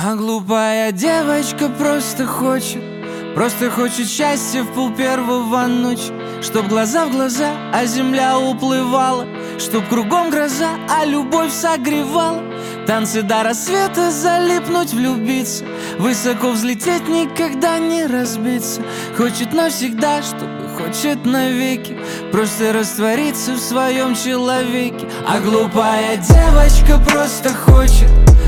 А глупая девочка просто хочет счастья в пол-первого ночи. Чтоб глаза в глаза, а земля уплывала, чтоб кругом гроза, а любовь согревала. Танцы до рассвета, залипнуть, влюбиться, высоко взлететь, никогда не разбиться. Хочет навсегда, чтобы хочет навеки, просто раствориться в своем человеке. А глупая девочка просто хочет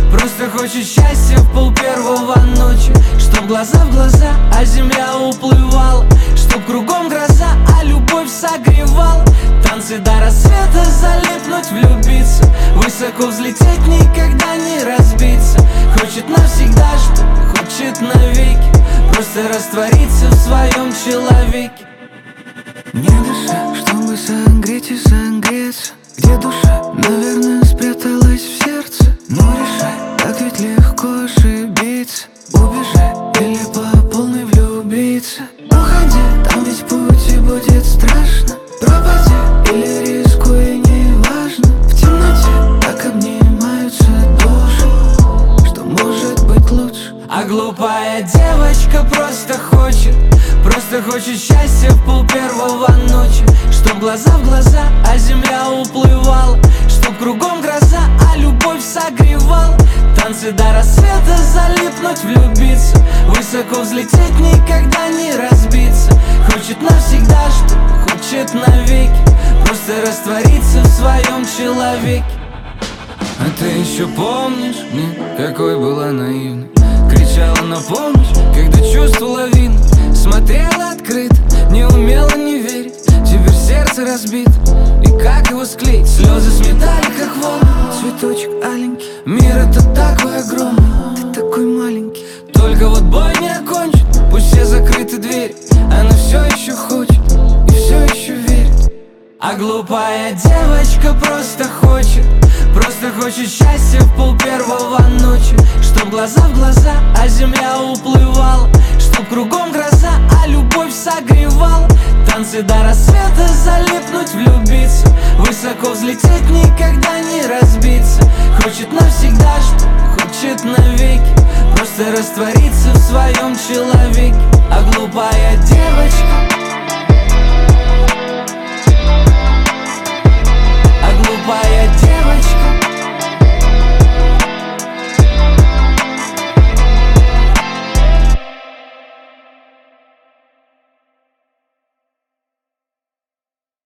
счастья в пол-первого ночи. Чтоб глаза в глаза, а земля уплывала, чтоб кругом гроза, а любовь согревала. Танцы до рассвета, залипнуть, влюбиться, высоко взлететь, никогда не разбиться. Хочет навсегда, чтобы хочет навеки, просто раствориться в своем человеке. Не дыша, чтобы согреть и согреться. Где душа, наверное, спряталась в сердце. Но решай, так ведь легко ошибиться. Убежать или по полной влюбиться. Уходи, там ведь пути будет страшно. Пропади или рискуй, неважно. В темноте так обнимаются души, что может быть лучше. А глупая девочка просто хочет счастья в пол-первого ночи. Чтоб глаза в глаза, а земля уплывала, чтоб кругом гроза, а любовь согревала. Танцы до рассвета, залипнуть, влюбиться, высоко взлететь, никогда не разбиться. Хочет навсегда, чтобы хочет навеки, просто раствориться в своем человеке. А ты еще помнишь, нет, какой была наивной? Кричала на помощь, когда чувствовала вину. Смотрела открыто, не умела не верить. Теперь сердце разбито, и как его склеить? Слезы сметали, как волны. Цветочек аленький, Мир это такой огромный, ты такой маленький. только вот бой не окончен. Пусть все закрыты двери, она все еще хочет и все еще верит. А глупая девочка просто хочет счастья в пол-первого ночи. Чтоб глаза в глаза, а земля уплывала, чтоб кругом гроза, а любовь согревала. Танцы до рассвета, залипнуть, влюбиться, высоко взлететь, никогда не разбиться. Хочет навсегда, чтобы хочет навеки, просто раствориться в своем человеке. А глупая девочка